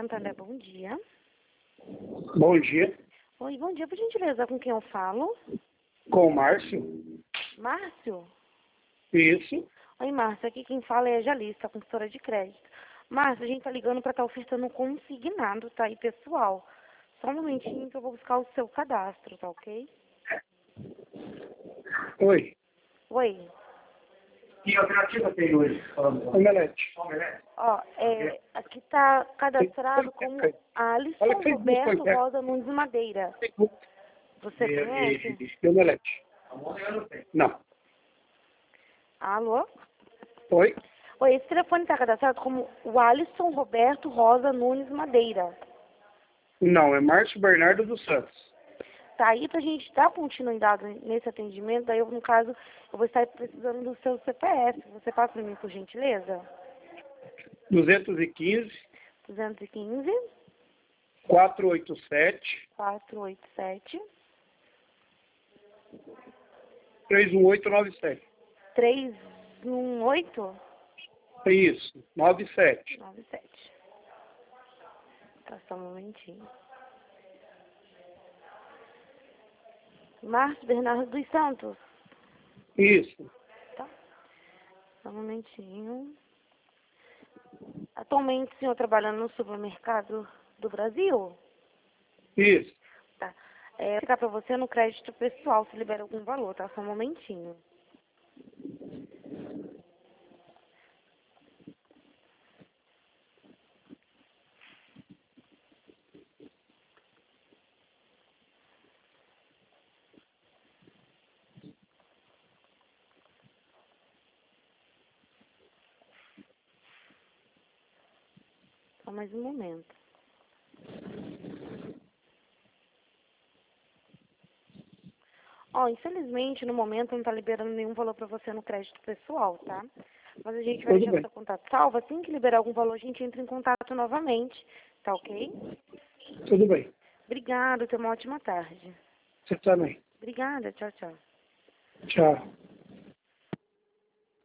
Santander, bom dia. Bom dia. Oi, bom dia, por gentileza, com quem eu falo? Com o Márcio? Márcio? Isso. Oi, Márcio, aqui quem fala é a Jalista, consultora de crédito. Márcio, a gente tá ligando pra estar ofertando consignado, tá? E pessoal, só um momentinho que eu vou buscar o seu cadastro, tá ok? Oi. Oi. Que alternativa tem hoje? Omelete. Ó, aqui tá cadastrado como Alisson Roberto Rosa Nunes Madeira. Você conhece? Omelete. Não. Alô? Oi? Oi, esse telefone tá cadastrado como o Alisson Roberto Rosa Nunes Madeira. Não, é Márcio Bernardo dos Santos. Tá aí pra gente dar continuidade nesse atendimento, daí eu, no caso, eu vou estar precisando do seu CPF. Você passa pra mim, por gentileza? 215 215 487 487 31897. 318 Isso, 97. 97. Tá, só um momentinho. Márcio Bernardo dos Santos. Isso. Tá, só um momentinho. Atualmente o senhor trabalha no supermercado do Brasil? Isso. Tá. Vou ficar pra você no crédito pessoal, se libera algum valor, tá? Só um momentinho. Só mais um momento. Ó, infelizmente, no momento não tá liberando nenhum valor pra você no crédito pessoal, tá? Mas a gente vai Tudo deixar bem. seu contato salvo. Assim que liberar algum valor, a gente entra em contato novamente. Tá ok? Tudo bem. Obrigada, tenha uma ótima tarde. Você também. Obrigada, tchau, tchau. Tchau.